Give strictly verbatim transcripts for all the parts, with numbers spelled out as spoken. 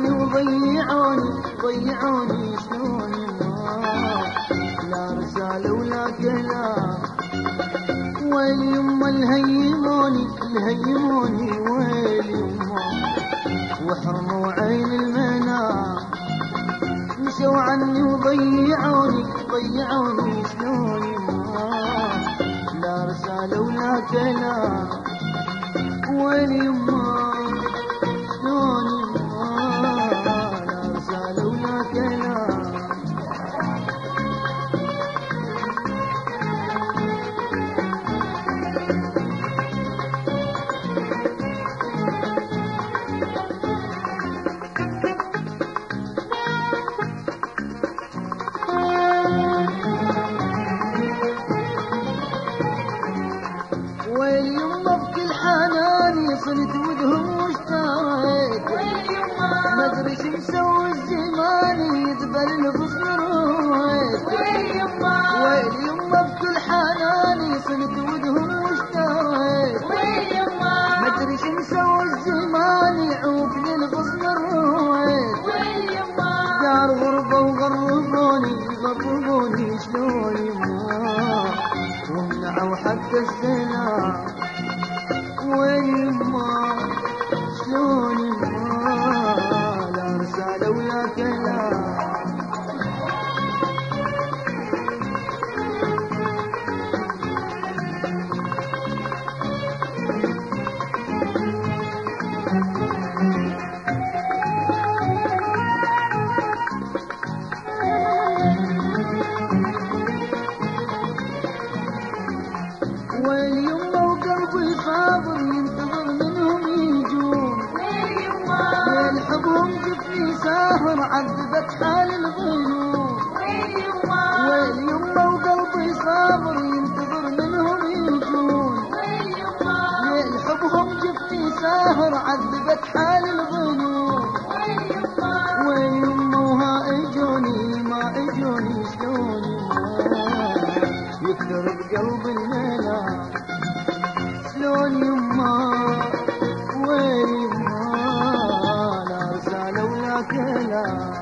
عني وضيعوني ضيعوني شلون يما لا رسالة ولا كلام ويل يما الهيموني الهيموني ويل يما وحرموا عين المنام مشوا عني وضيعوني ضيعوني شلون يما لا رسالة ولا كلام ويل يما شلون يما لا رسالة ولا كلام ويل يما بكل حناني صنت ودهم واشتريت ما ادري شو مسوي الزمان يدبل الغصن رويت ويل يما بكل حناني صنت ودهم واشتريت ما ادري شو مسوي الزمان يعوق للغصن رويت دار غربة وغربوني غربوني شلون يما ومنعوا حتى السلام وين يما شلون يما لا رسالة ولا كلام ويل يما وقلبي صابر ينتظر منهم يجون ويل حبهم جفني ساهر عذبت حال الظنون ويل يما وقلبي صابر ينتظر منهم يجون ويل حبهم جفني ساهر عذبت حال الظنون ويل يما وها اجوني ما اجوني شلون يما يكثر بقلب المنام شلون يما وين يما لا رسالة ولا كلام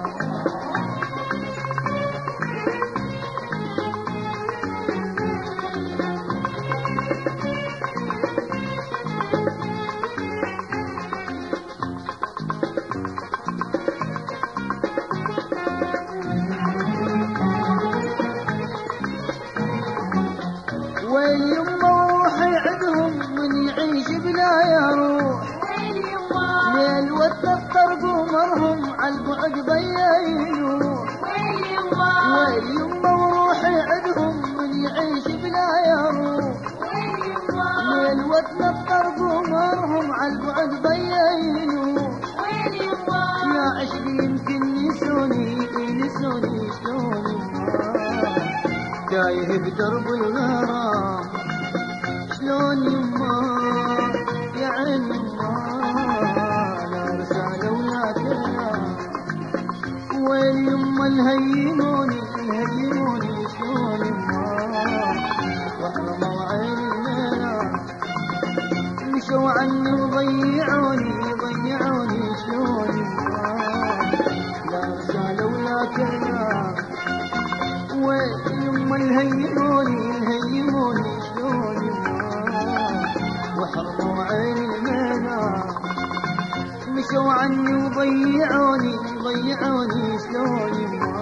ويل يما روحي عدهم من يعيش بلا يروح ليل وتنطر قمرهم عالبعد بيا يروح ويل يما وروحي عدهم من يعيش بلا يروح ليل وتنطر قمرهم عالبعد بيا يروح يا عشقي يمكن نسوني نسوني شلون يما تايه بدرب الغرام شلون يما يا عين يما لا رسالة ولا كلام ويل يما الهيموني الهيموني شلون يما وحرموا عين المنام مشوا عني وضيعوني ضيعوني شلون يما لا رسالة ولا كلام ويل يما الهيموني الهيموني شلون يما وحرموا عين المنام مشوا عني وضيعوني ضيعوني شلون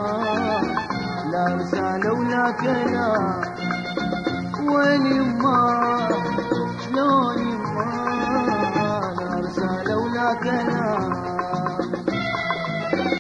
يما لا رسالة ولا كلام ويل يما